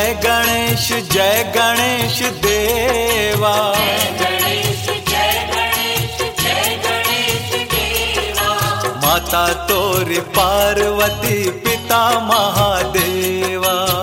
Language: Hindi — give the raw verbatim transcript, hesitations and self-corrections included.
जय गणेश जय गणेश देवा, माता तोरी पार्वती पिता महादेवा।